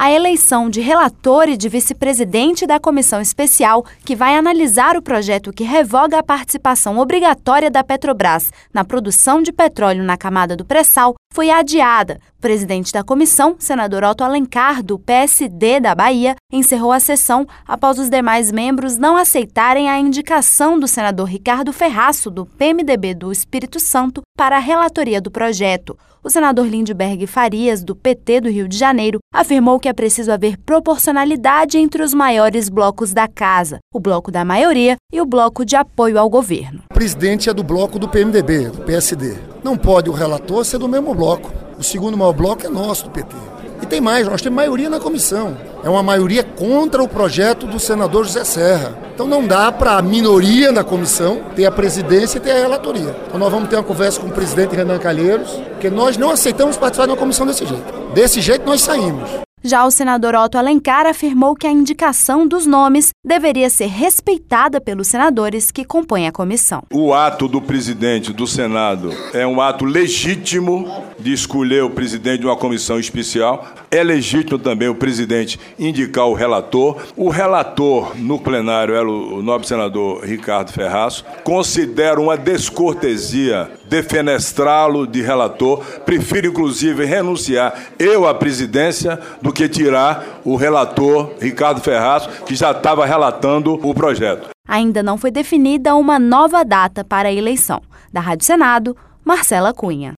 a eleição de relator e de vice-presidente da comissão especial que vai analisar o projeto que revoga a participação obrigatória da Petrobras na produção de petróleo na camada do pré-sal foi adiada. O presidente da comissão, senador Otto Alencar, do PSD da Bahia, encerrou a sessão após os demais membros não aceitarem a indicação do senador Ricardo Ferraço, do PMDB do Espírito Santo, para a relatoria do projeto. O senador Lindbergh Farias, do PT do Rio de Janeiro, afirmou que é preciso haver proporcionalidade entre os maiores blocos da casa, o bloco da maioria e o bloco de apoio ao governo. O presidente é do bloco do PMDB, do PSD. Não pode o relator ser do mesmo bloco. O segundo maior bloco é nosso, do PT. E tem mais, nós temos maioria na comissão. É uma maioria contra o projeto do senador José Serra. Então não dá para a minoria na comissão ter a presidência e ter a relatoria. Então nós vamos ter uma conversa com o presidente Renan Calheiros, porque nós não aceitamos participar de uma comissão desse jeito. Desse jeito nós saímos. Já o senador Otto Alencar afirmou que a indicação dos nomes deveria ser respeitada pelos senadores que compõem a comissão. O ato do presidente do Senado é um ato legítimo de escolher o presidente de uma comissão especial. É legítimo também o presidente indicar o relator. O relator no plenário era o nobre senador Ricardo Ferraço. Considero uma descortesia defenestrá-lo de relator. Prefiro, inclusive, renunciar eu à presidência do que tirar o relator Ricardo Ferraço, que já estava relatando o projeto. Ainda não foi definida uma nova data para a eleição. Da Rádio Senado, Marcela Cunha.